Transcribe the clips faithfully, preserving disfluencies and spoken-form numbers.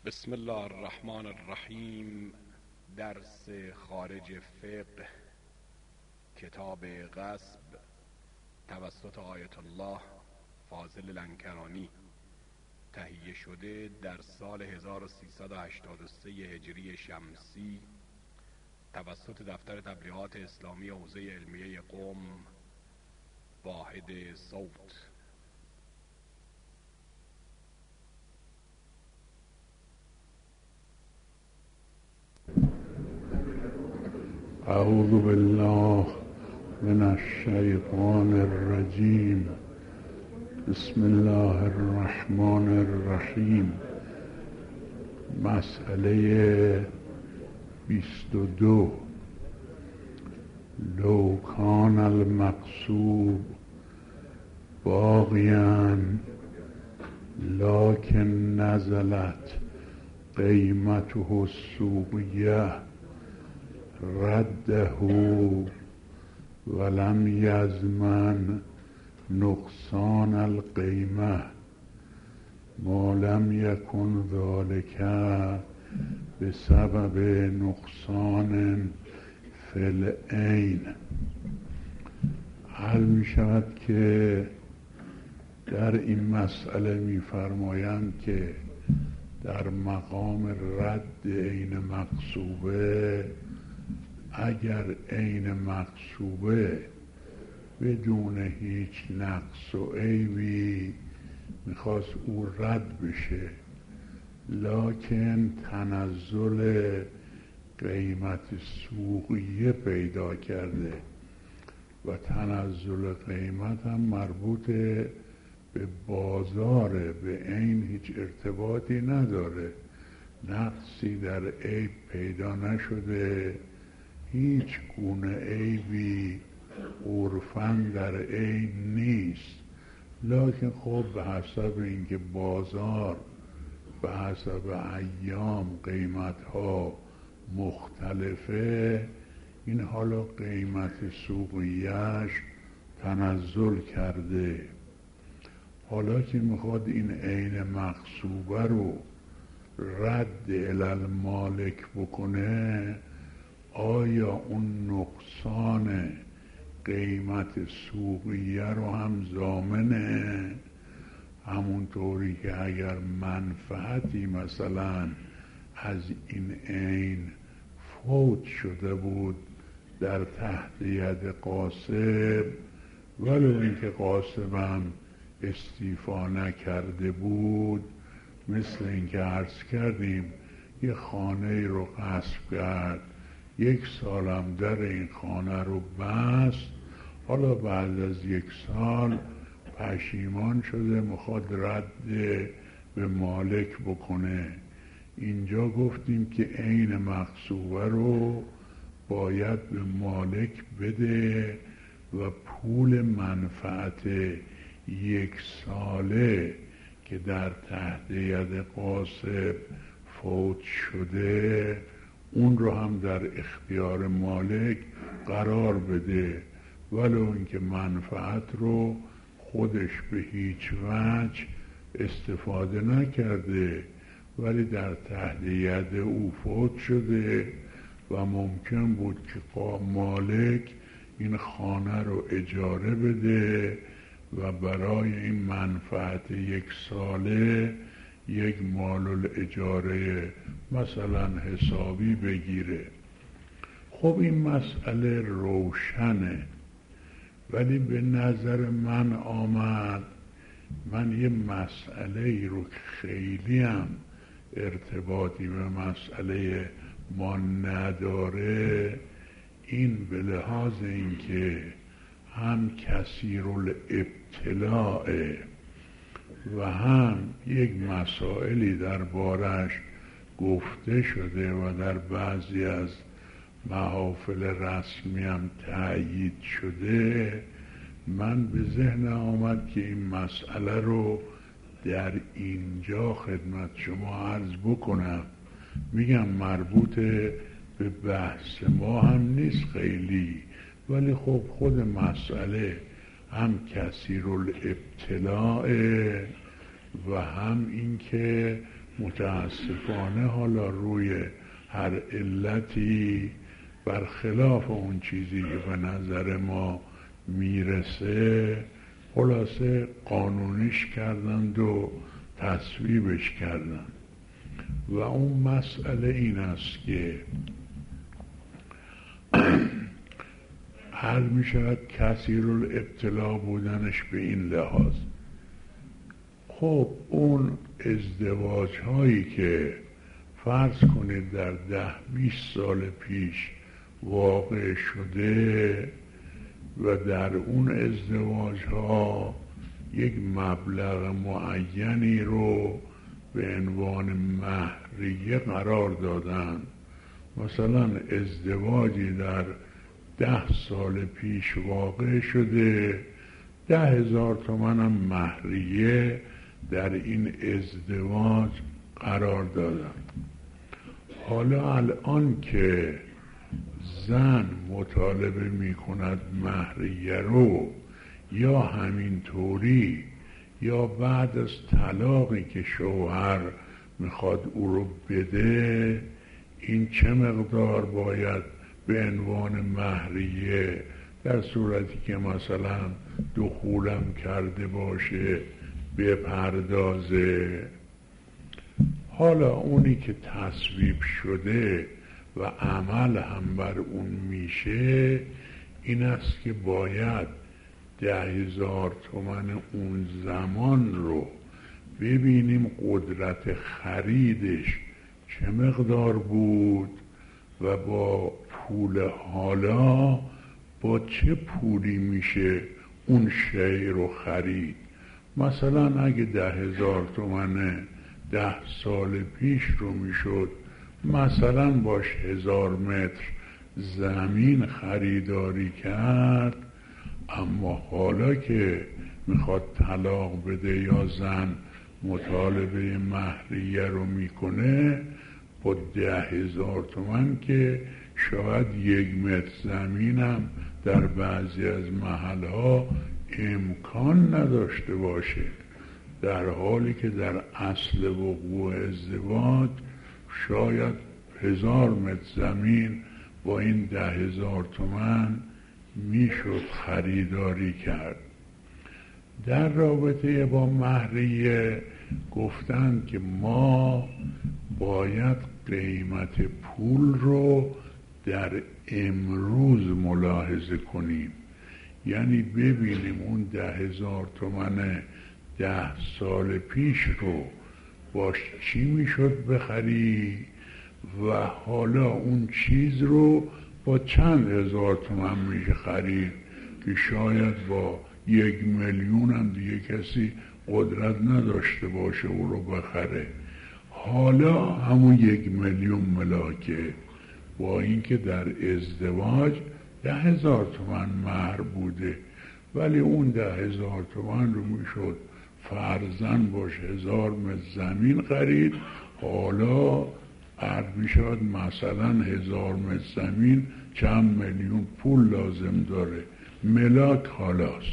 بسم الله الرحمن الرحیم. درس خارج فقه، کتاب غصب، توسط آیت الله فاضل لنکرانی، تهیه شده در سال هزار و سیصد و هشتاد و سه هجری شمسی توسط دفتر تبلیغات اسلامی حوزه علمیه قم، واحد صوت. اعوذ بالله من الشیطان الرجیم. بسم الله الرحمن الرحیم. مسئله بیست و دو. لو کان المقصود باقیاً لکن نزلت قیمته السوقیه رده ولم یضمن نقصان القیمه ما لم یکن ذلك بسبب نقصان فی العین. حل می شود که در این مسئله می فرمایند که در مقام رد عین مغصوبه، اگر عین مغصوبه بدون هیچ نقص و عیبی میخواست او رد بشه، لکن تنزل قیمت سوقیه پیدا کرده و تنزل قیمت هم مربوط به بازاره، به عین هیچ ارتباطی نداره، نقصی در عیب پیدا نشده، هیچ گونه عیبی عرفاً در عین نیست، لکن خب به حسب اینکه بازار به حسب ایام قیمتها مختلفه، این حالا قیمت سوقیش تنزل کرده. حالا که میخواد این عین مغصوبه رو رد الی المالک بکنه، آیا اون نقصان قیمت سوقیه رو هم ضامنه؟ همونطوری که اگر منفعتی مثلا از این عین فوت شده بود در تحت ید قاسب، ولو اینکه قاسبم استیفا نکرده بود، مثل اینکه عرض کردیم یه خانه رو غصب کرد، یک سالم در این خانه رو بست، حالا بعد از یک سال پشیمان شده میخواد رد به مالک بکنه. اینجا گفتیم که عین مغصوبه رو باید به مالک بده و پول منفعت یک ساله که در تحت ید قاسب فوت شده اون رو هم در اختیار مالک قرار بده، ولو اینکه منفعت رو خودش به هیچ وجه استفاده نکرده، ولی در تحت ید او فوت شده و ممکن بود که مالک این خانه رو اجاره بده و برای این منفعت یک ساله یک مال الاجاره مثلا حسابی بگیره. خب این مسئله روشنه، ولی به نظر من آمد من یه مسئله ای رو که خیلی هم ارتباطی به مسئله ما نداره، این به لحاظ این که هم کثیر الابتلاء و هم یک مسائلی در بارش گفته شده و در بعضی از محافل رسمی هم تأیید شده، من به ذهن آمد که این مسئله رو در اینجا خدمت شما عرض بکنم. میگم مربوط به بحث ما هم نیست خیلی، ولی خب خود مسئله هم کثیر الابتلاء و هم این که متاسفانه حالا روی هر علتی برخلاف اون چیزی که به نظر ما میرسه خلاصه قانونیش کردند و تصویبش کردند. و اون مسئله این است که حل می شود کثیر الابتلا بودنش به این لحاظ. خب اون ازدواج هایی که فرض کنید در ده بیست سال پیش واقع شده و در اون ازدواج ها یک مبلغ معینی رو به عنوان مهریه قرار دادن، مثلا ازدواجی در ده سال پیش واقع شده، ده هزار تومن هم مهریه در این ازدواج قرار دادن. حالا الان که زن مطالبه می کند مهریه رو، یا همین طوری یا بعد از طلاقی که شوهر میخواد او رو بده، این چه مقدار باید به عنوان مهریه در صورتی که مثلا دخولم کرده باشه بپردازه. حالا اونی که تصویب شده و عمل هم بر اون میشه این است که باید ده هزار تومن اون زمان رو ببینیم قدرت خریدش چه مقدار بود و با پول حالا با چه پولی میشه اون شی رو خرید. مثلا اگه ده هزار تومن ده سال پیش رو میشد مثلا باش هزار متر زمین خریداری کرد، اما حالا که میخواد طلاق بده یا زن مطالبه مهریه رو میکنه با ده هزار تومن که شاید یک متر زمینم در بعضی از محلها امکان نداشته باشه، در حالی که در اصل وقوع ازدواج شاید هزار متر زمین با این ده هزار تومن میشد خریداری کرد. در رابطه با مهریه گفتند که ما باید قیمت پول رو در امروز ملاحظه کنیم، یعنی ببینیم اون ده هزار تومن ده سال پیش رو باش چی میشد بخری و حالا اون چیز رو با چند هزار تومن میشه خرید که شاید با یک میلیون هم دیگه کسی قدرت نداشته باشه او رو بخره. حالا همون یک میلیون ملاکه، با اینکه در ازدواج ده هزار تومن مهر بوده، ولی اون ده هزار تومن رو میشد فرزن باش هزار متر زمین خرید. حالا عرض میشود مثلا هزار متر زمین چند میلیون پول لازم داره، ملاک خلاص.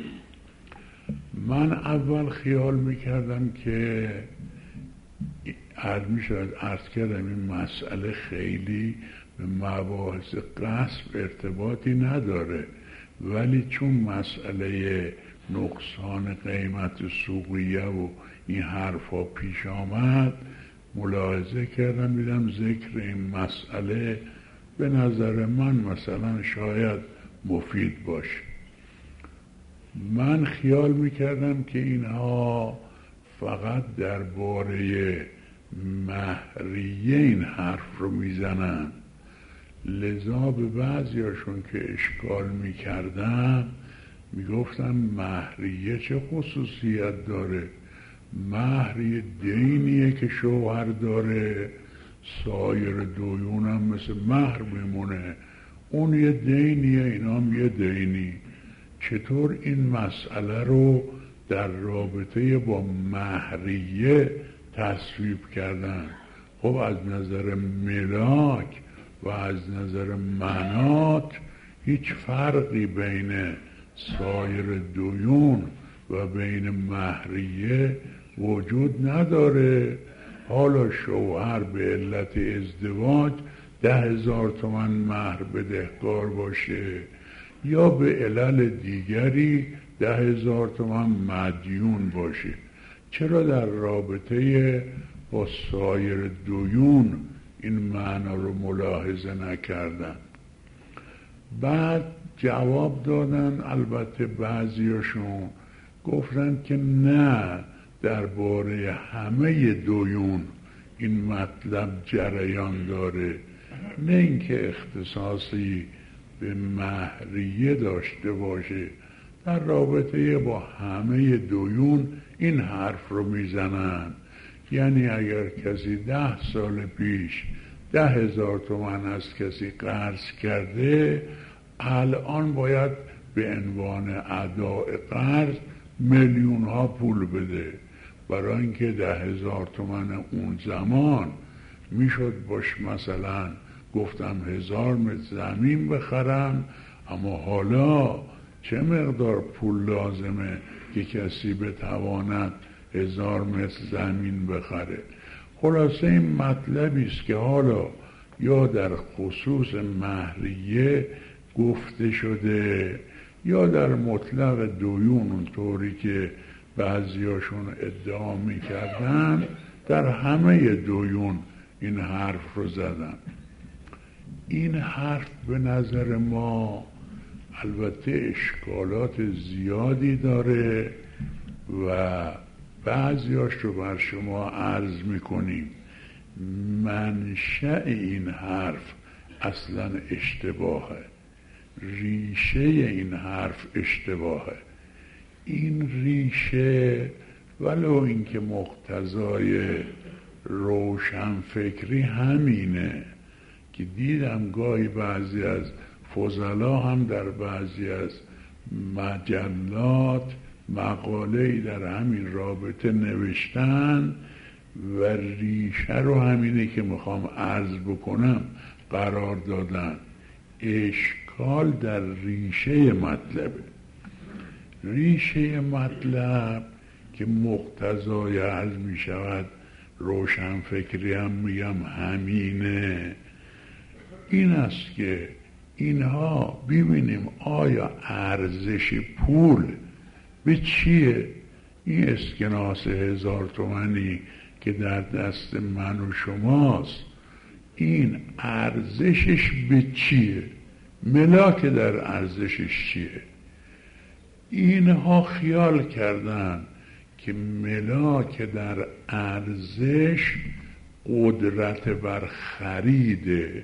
من اول خیال میکردم که عرض میشود عرض کردم این مسئله خیلی به مباحث غصب ارتباطی نداره، ولی چون مسئله نقصان قیمت سوقیه و این حرفا پیش آمد ملاحظه کردم، دیدم ذکر این مسئله به نظر من مثلا شاید مفید باشه. من خیال میکردم که اینها فقط درباره مهریه این حرف رو میزنن، لذا به بعضیاشون که اشکال میکردم میگفتم مهریه چه خصوصیت داره؟ مهریه دینیه که شوهر داره، سایر دیون هم مثل مهر میمونه، اون یه دینیه اینا هم یه دینی. چطور این مسئله رو در رابطه با مهریه تصویب کردن؟ خب از نظر ملاک و از نظر منات هیچ فرقی بین سایر دیون و بین مهریه وجود نداره. حالا شوهر به علت ازدواج ده هزار تومن مهر بدهکار باشه یا به علل دیگری ده هزار تومن مدیون باشه. چرا در رابطه با سایر دیون این معنا رو ملاحظه نکردن؟ بعد جواب دادن، البته بعضیاشون گفتن که نه، درباره همه دیون این مطلب جریان داره، نه اینکه اختصاصی به مهریه داشته باشه. در رابطه با همه دیون این حرف رو میزنن، یعنی اگر کسی ده سال پیش ده هزار تومن از کسی قرض کرده، الان باید به عنوان اداء قرض میلیون ها پول بده، برای اینکه ده هزار تومن اون زمان میشد باش مثلا گفتم هزار متر زمین بخرم، اما حالا چه مقدار پول لازمه که کسی بتواند هزار متر زمین بخره؟ خلاصه این مطلبی است که حالا یا در خصوص مهریه گفته شده یا در مطلق دیون اونطوری که بعضیاشون ادعا میکردن در همه دیون این حرف رو زدن. این حرف به نظر ما البته اشکالات زیادی داره و بعضیاش رو بر شما عرض میکنیم. منشأ این حرف اصلا اشتباهه، ریشه این حرف اشتباهه. این ریشه ولو اینکه مقتضای روشن فکری همینه که دیدم گاهی بعضی از فضلا هم در بعضی از مجلات مقاله‌ای در همین رابطه نوشتن و ریشه رو همینه که میخوام عرض بکنم قرار دادن. اشکال در ریشه مطلبه. ریشه مطلب که مقتضای عرض میشود روشن فکری هم میگم همینه، این است که اینها ببینیم آیا ارزش پول به چیه؟ این اسکناس هزار تومنی که در دست من و شماست، این ارزشش به چیه؟ ملاک در ارزشش چیه؟ اینها خیال کردن که ملاک در ارزش قدرت بر خریده.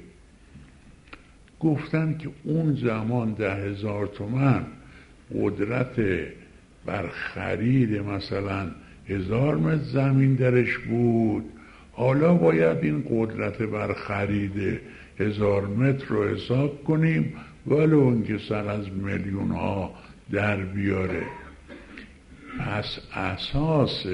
گفتن که اون زمان ده هزار تومن قدرت بر خرید مثلا هزار متر زمین درش بود، حالا باید این قدرت بر خرید هزار متر رو حساب کنیم ولو اینکه سر از میلیون ها در بیاره. پس اساس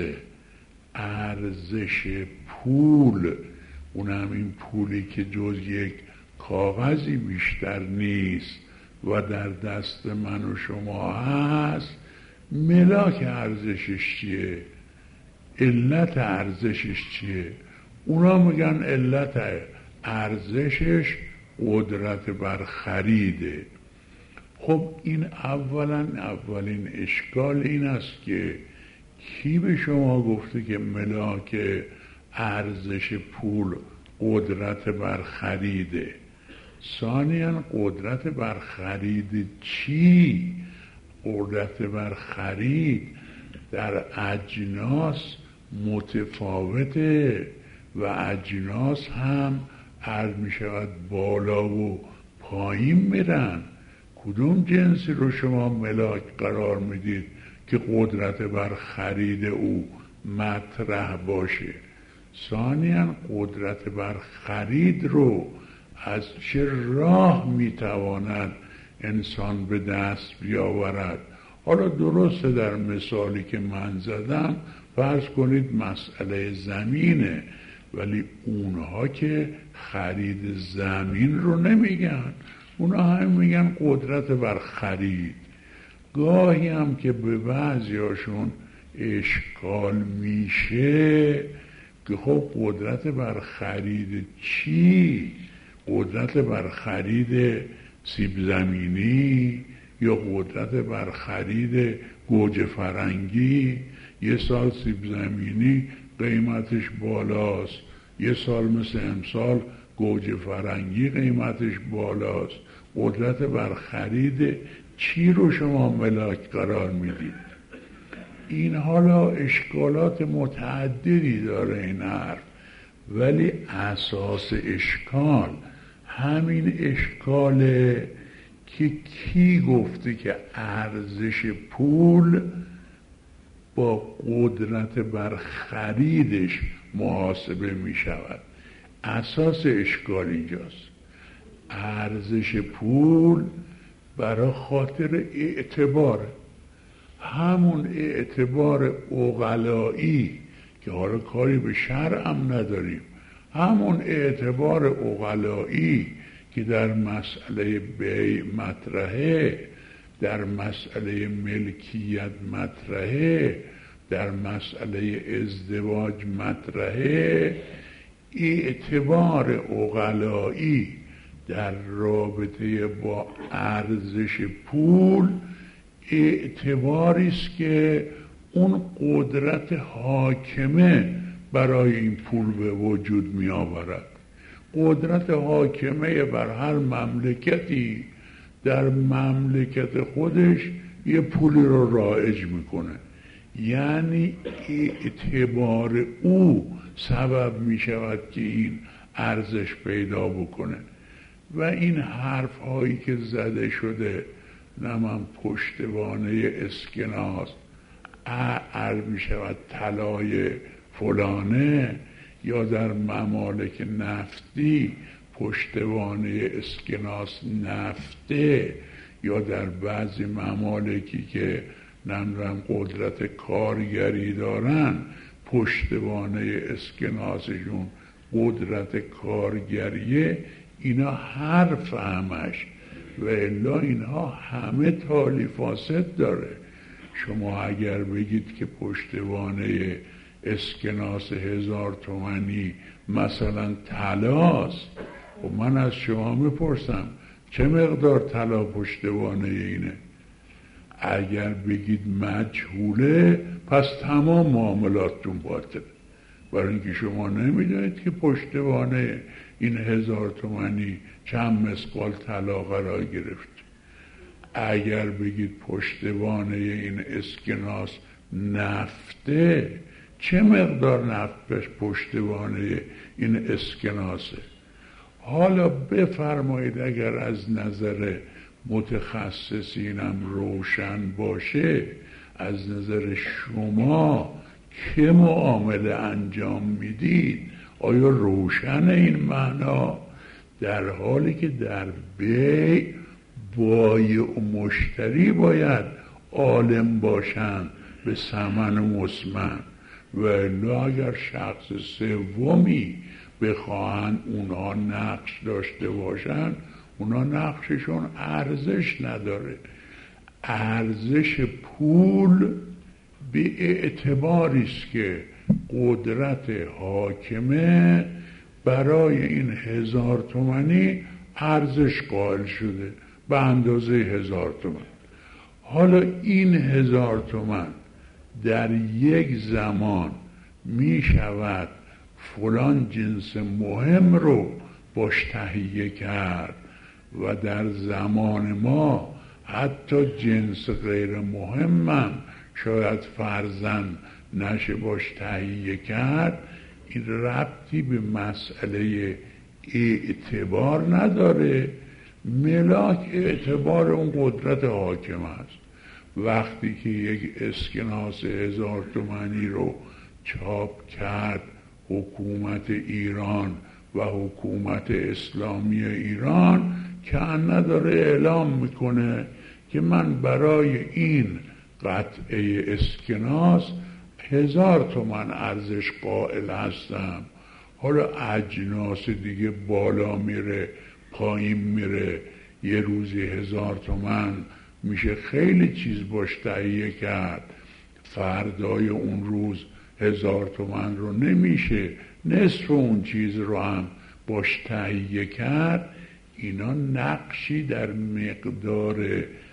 ارزش پول، اونم این پولی که جز یک کاغذی بیشتر نیست و در دست من و شما هست، ملاک ارزشش چیه؟ علت ارزشش چیه؟ اونا میگن علت ارزشش قدرت بر خریده. خب این اولا اولین اشکال این است که کی به شما گفته که ملاک ارزش پول قدرت بر خریده؟ ثانیاً قدرت بر خرید چی؟ قدرت بر خرید در اجناس متفاوته و اجناس هم عرض می شود بالا و پایین میرن. کدوم جنسی رو شما ملاک قرار میدید که قدرت بر خرید او مطرح باشه؟ ثانیاً قدرت بر خرید رو از چه راه میتواند انسان به دست بیاورد؟ حالا درسته در مثالی که من زدم فرض کنید مسئله زمینه، ولی اونها که خرید زمین رو نمیگن، اونها هم میگن قدرت بر خرید. گاهی هم که به بعضیاشون اشکال میشه که خب قدرت بر خرید چی؟ قدرت بر خرید سیب زمینی یا قدرت بر خرید گوجه فرنگی؟ یه سال سیب زمینی قیمتش بالاست، یه سال مثل امسال گوجه فرنگی قیمتش بالاست. قدرت بر خرید چی رو شما ملاک قرار میدید؟ این حالا اشکالات متعددی داره این حرف، ولی اساس اشکال همین اشکاله که کی گفته که ارزش پول با قدرت بر خریدش محاسبه می شود. اساس اشکال اینجاست. ارزش پول برای خاطر اعتباره، همون اعتبار عقلایی که حالا کاری به شرع هم نداریم، همون اعتبار عقلایی که در مسئله بیع مطرحه، در مسئله ملکیت مطرحه، در مسئله ازدواج مطرحه، اعتبار عقلایی در رابطه با ارزش پول اعتباری است که اون قدرت حاکمه برای این پول به وجود می آورد. قدرت حاکمه بر هر مملکتی در مملکت خودش یه پولی رو رایج میکنه، یعنی اعتبار او سبب می شود که این ارزش پیدا بکنه. و این حرف هایی که زده شده، نه من پشتوانه اسکناس عرض می شود طلای فلانه، یا در ممالک نفتی پشتوانه اسکناس نفته، یا در بعضی ممالکی که نمیدونم قدرت کارگری دارن پشتوانه اسکناسشون قدرت کارگریه. اینا حرف همش، و الا اینها همه تالی فاسد داره. شما اگر بگید که پشتوانه اسکناس هزار تومانی مثلا طلاست، و من از شما میپرسم چه مقدار طلا پشتوانه اینه؟ اگر بگید مجهوله، پس تمام معاملاتتون باطله، برای اینکه شما نمیدونید که پشتوانه این هزار تومانی چند مثقال طلا قرار گرفت. اگر بگید پشتوانه این اسکناس نفته، چه مقدار نفت پشتوانه این اسکناسه؟ حالا بفرمایید اگر از نظر متخصصینم روشن باشه، از نظر شما که معامله انجام میدید آیا روشن این معنا؟ در حالی که در بیع بایع و مشتری باید عالم باشند به ثمن و مسمن، و الا اگر شخص سومی بخواهند اونها نقش داشته باشند، اونها نقششون ارزش نداره. ارزش پول به اعتباری است که قدرت حاکمه برای این هزار تومانی ارزش قائل شده به اندازه هزار تومن. حالا این هزار تومن در یک زمان می شود فلان جنس مهم رو باش تهیه کرد، و در زمان ما حتی جنس غیر مهمم شاید فرضاً نشه باش تهیه کرد. این ربطی به مسئله اعتبار نداره. ملاک اعتبار اون قدرت حاکم است. وقتی که یک اسکناس هزار تومانی رو چاپ کرد حکومت ایران و حکومت اسلامی ایران، که نداره اعلام میکنه که من برای این قطعه اسکناس هزار تومن ارزش قائل هستم. حالا اجناس دیگه بالا میره پایین میره، یه روزی هزار تومن میشه خیلی چیز باش تهیه کرد، فردای اون روز هزار تومن رو نمیشه نصف اون چیز رو هم باش تهیه کرد. اینا نقشی در مقدار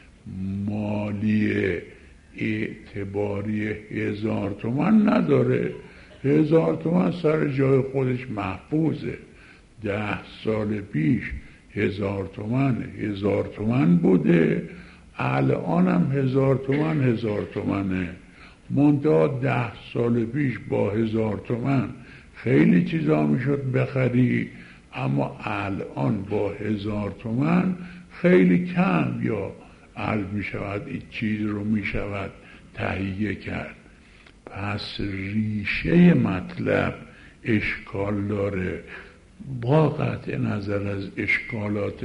مالی اعتباری هزار تومن نداره. هزار تومن سر جای خودش محفوظه. ده سال پیش هزار تومن هزار تومن بوده، الان هم هزار تومن هزار تومنه. منتها ده سال پیش با هزار تومن خیلی چیزا میشد بخری، اما الان با هزار تومن خیلی کم یا عرض میشود این چیز رو میشود تهیه کرد. پس ریشه مطلب اشکال داره، با قطع نظر از اشکالات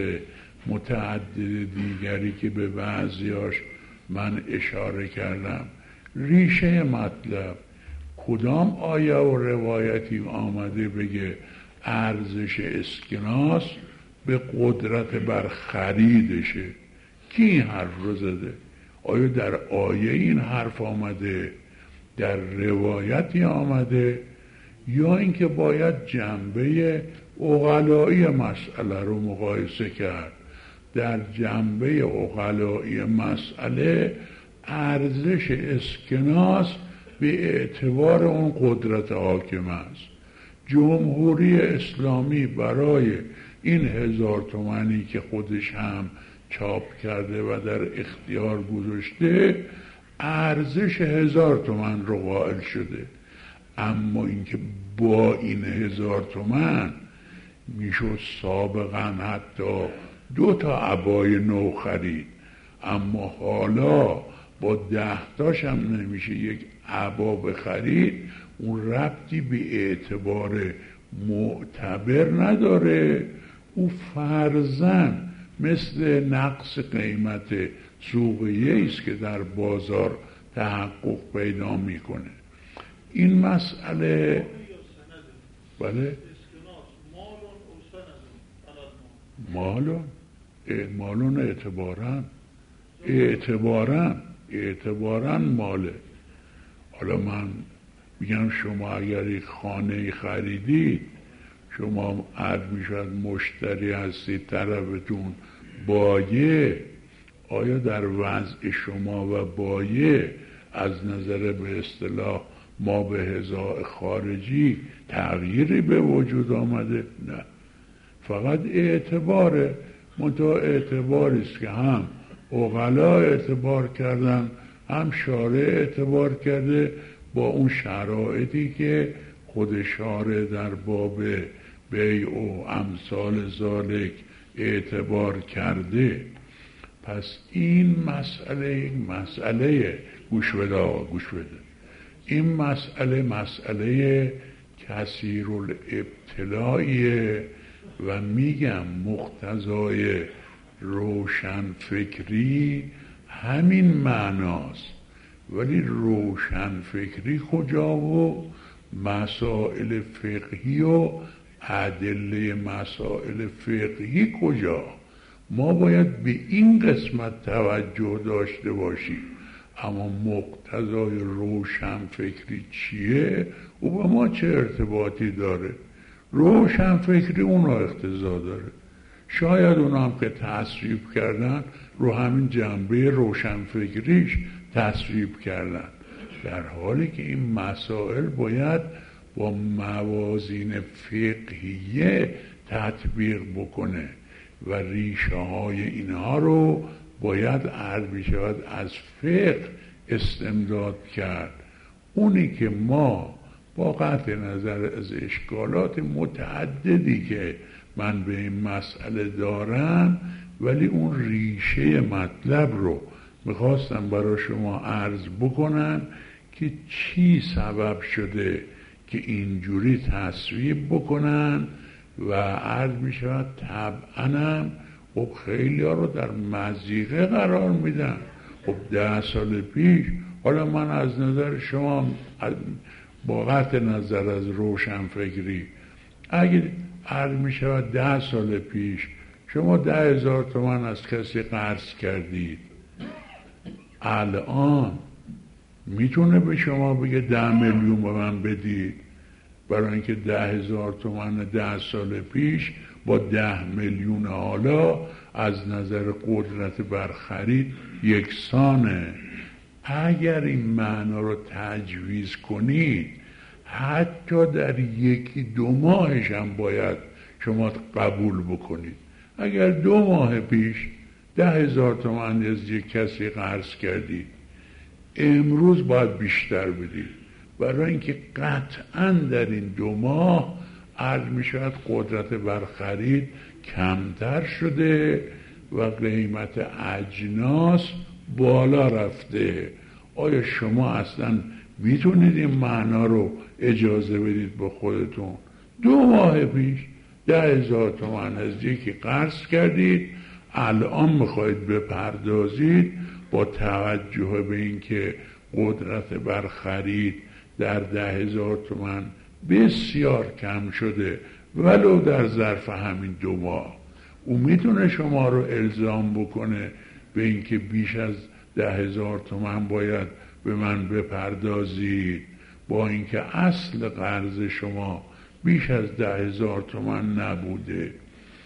متعدد دیگری که به بعضیاش من اشاره کردم. ریشه مطلب کدام آیه و روایتی آمده بگه ارزش اسکناس به قدرت بر خریدشه؟ کی این حرف رو زده؟ آیا در آیه این حرف آمده؟ در روایتی آمده؟ یا اینکه باید جنبه عقلایی مسئله رو مقایسه کرد؟ در جنبه عقلایی مسئله ارزش اسکناس به اعتبار اون قدرت حاکم است. جمهوری اسلامی برای این هزار تومنی که خودش هم چاپ کرده و در اختیار گذاشته ارزش هزار تومن رو قائل شده، اما اینکه با این هزار تومن میشد سابقا حتی دو تا عبای نو خرید، اما حالا با ده تاش هم نمیشه یک عبا بخرید. اون ربطی به اعتبار معتبر نداره. او فرضاً مثل نقص قیمت سوقیه است که در بازار تحقق پیدا میکنه. این مسئله بله مالون مالون اعتبارن اعتبارن اعتبارن ماله. حالا من میگم شما اگر یک خانه خریدید، شما عرض میشود مشتری هستید، طرفتون بایه، آیا در وضع شما و بایه از نظر به اصطلاح ما به هزار خارجی تغییری به وجود آمده؟ نه، فقط اعتباره. منتها اعتباری است که هم عقلا اعتبار کردن، هم شارع اعتبار کرده با اون شرایطی که خود شارع در باب بیع و امثال ذالک اعتبار کرده. پس این مسئله یک مسئله گوش بده آقا گوش بده این مسئله مسئله کثیر الابتلاییه و میگم مقتضای روشن فکری همین معناست. ولی روشن فکری کجا و مسائل فقهی و ادله مسائل فقهی کجا؟ ما باید به این قسمت توجه داشته باشیم. اما مقتضای روشن فکری چیه؟ او به ما چه ارتباطی داره؟ روشن فکری اون را اقتضا داره. شاید اونا هم که تصویب کردن رو همین جنبه روشن فکریش تصویب کردن، در حالی که این مسائل باید با موازین فقهیه تطبیق بکنه و ریشه های اینها رو باید عرض بشود از فقه استمداد کرد. اونی که ما با قطع نظر از اشکالات متعددی که من به این مسئله دارم، ولی اون ریشه مطلب رو میخواستم برای شما عرض بکنم که چی سبب شده که اینجوری تصویب بکنن و عرض میشود طبعاً خب خیلی ها رو در مضیقه قرار میدن. خب ده سال پیش، حالا من از نظر شما با قطع نظر از روشن فکری اگه عرض میشود ده سال پیش شما ده هزار تومن از کسی قرض کردید، الان میتونه به شما بگه ده میلیون به من بدید، برای اینکه ده هزار تومن ده سال پیش با ده میلیون حالا از نظر قدرت بر خرید یکسانه. اگر این معنا رو تجویز کنید حتی در یکی دو ماهش هم باید شما قبول بکنید. اگر دو ماه پیش ده هزار تومن از یک کسی قرض کردید، امروز باید بیشتر بدید، برای اینکه قطعا در این دو ماه عرض می شود قدرت بر خرید کمتر شده و قیمت اجناس بالا رفته. آیا شما اصلا میتونید این معنا رو اجازه بدید به خودتون؟ دو ماه پیش ده هزار تومن از یکی قرض کردید، الان میخواید بپردازید، با توجه به اینکه قدرت بر خرید در ده هزار تومن بسیار کم شده ولو در ظرف همین دو ماه، او میتونه شما رو الزام بکنه به اینکه بیش از ده هزار تومن باید به من بپردازید، با اینکه اصل قرض شما بیش از ده هزار تومن نبوده.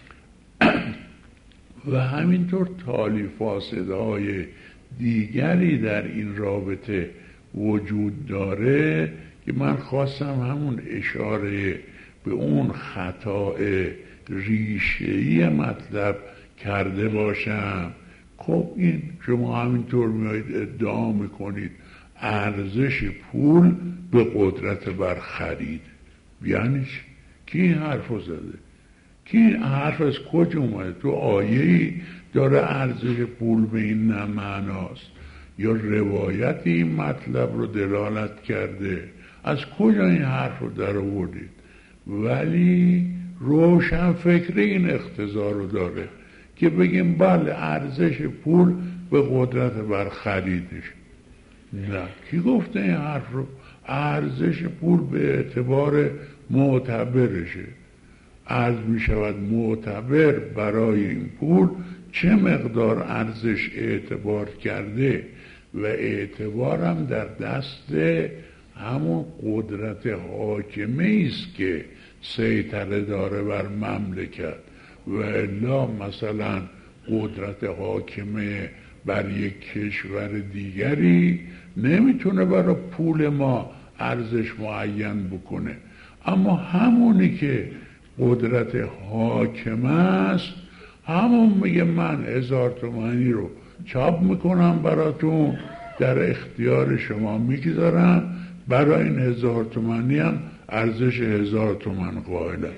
و همینطور تالی فاسدهای دیگری در این رابطه وجود داره که من خواستم همون اشاره به اون خطا ریشه‌ای مطلب کرده باشم. خب این شما همینطور میایید ادعا میکنید ارزش پول به قدرت بر خرید، یعنی کی این حرف رو زده؟ کی این حرف از کجا اومده؟ تو آیه‌ای داره ارزش پول به این نه معناست یا روایتی این مطلب رو دلالت کرده؟ از کجا این حرف رو در آوردید؟ ولی روشن فکری این اقتضا رو داره که بگیم بله ارزش پول به قدرت بر خریدش. نه، کی گفته این حرف رو؟ ارزش پول به اعتبار معتبرشه. عرض می شود معتبر برای این پول چه مقدار ارزش اعتبار کرده و اعتبارم در دست همون قدرت حاکمه است که سیطره داره بر مملکت، و الا مثلا قدرت حاکمه بر یک کشور دیگری نمیتونه برای پول ما ارزش معین بکنه. اما همونی که قدرت حاکمه است همون میگه من هزار تومانی رو چاپ میکنم براتون، در اختیار شما میگذارم، برای این هزار تومانی هم ارزش هزار تومن قائلم.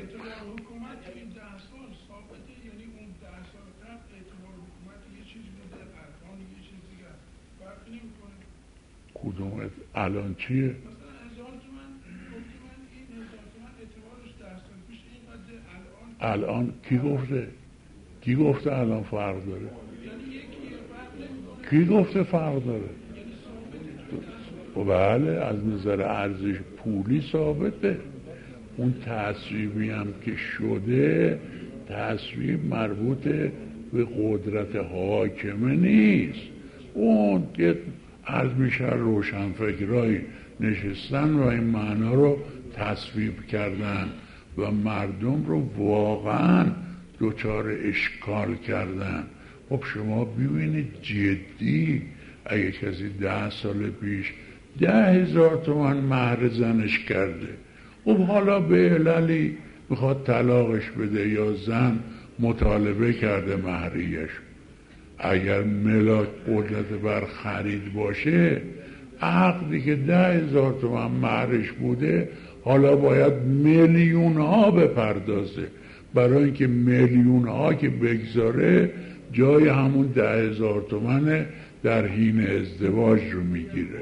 کدوم الان چیه؟ الان کی گفته؟ کی گفته الان فرق داره؟ کی گفته فرق داره؟ بله از نظر ارزش پولی ثابته. اون تصویبی هم که شده تصویب مربوط به قدرت حاکمه نیست. اون که عرض میشه روشن فکرای نشستن و این معنا رو تصویب کردن و مردم رو واقعا دچار اشکال کردن. خب شما ببینید جدی اگه کسی ده سال پیش ده هزار تومن مهر زنش کرده، خب حالا به عللی میخواد طلاقش بده یا زن مطالبه کرده مهریش، اگر ملاک قدرت بر خرید باشه عقدی که ده هزار تومن مهرش بوده حالا باید میلیون ها بپردازه، برای اینکه میلیون ها که بگذاره جای همون ده هزار تومن در حین ازدواج رو میگیره.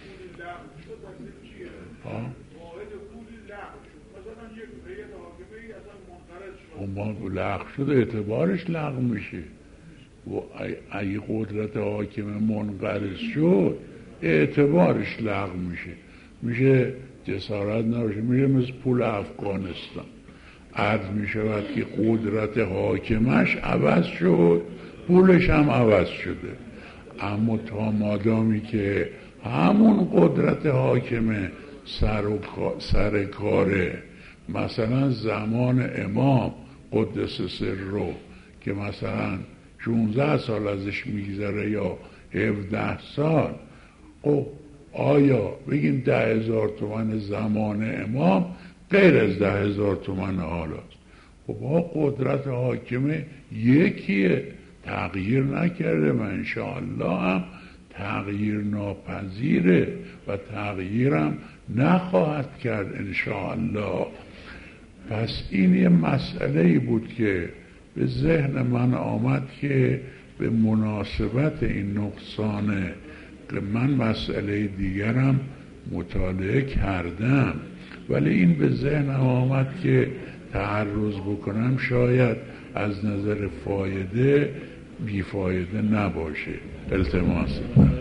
اما لغو شد اعتبارش لغو میشه و اگه قدرت حاکم منقرض شد اعتبارش لغو میشه، میشه جسارت نباشه، میشه مثل پول افغانستان. عرض میشود که قدرت حاکمش عوض شد، پولش هم عوض شده، اما تا مادامی که همون قدرت حاکمه سر, و سر کاره. مثلا زمان امام قدس سر رو که مثلا شانزده سال ازش میگذره یا هفده سال، خب آیا بگیم ده هزار تومن زمان امام غیر از ده هزار تومن حالاست؟ خب با قدرت حاکمه یکیه، تغییر نکرده و انشاءالله هم تغییر ناپذیره و تغییرم نخواهد کرد انشاءالله. پس این یه مسئله‌ای بود که به ذهن من آمد که به مناسبت این نقصانه که من مسئله دیگرم مطالعه کردم، ولی این به ذهنم آمد که تعرض بکنم شاید از نظر فایده بیفایده نباشه. التماس